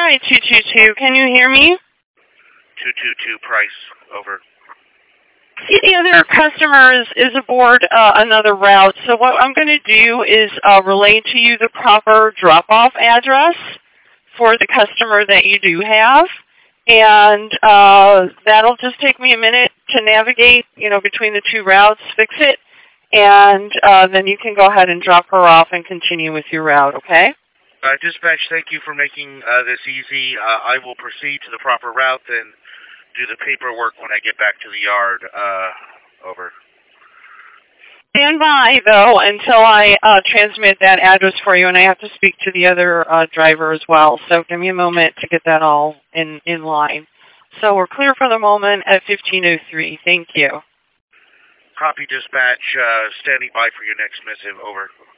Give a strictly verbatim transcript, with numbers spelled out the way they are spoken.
Hi, two two two. Can you hear me? two two two Price, over. The other customer is, is aboard uh, another route, so what I'm going to do is uh, relay to you the proper drop-off address for the customer that you do have, and uh, that'll just take me a minute to navigate, you know, between the two routes, fix it, and uh, then you can go ahead and drop her off and continue with your route, okay? Uh, dispatch, thank you for making uh, this easy. Uh, I will proceed to the proper route and do the paperwork when I get back to the yard. Uh, over. Stand by, though, until I uh, transmit that address for you, and I have to speak to the other uh, driver as well. So give me a moment to get that all in, in line. So we're clear for the moment at fifteen oh three. Thank you. Copy, dispatch. Uh, standing by for your next missive. Over.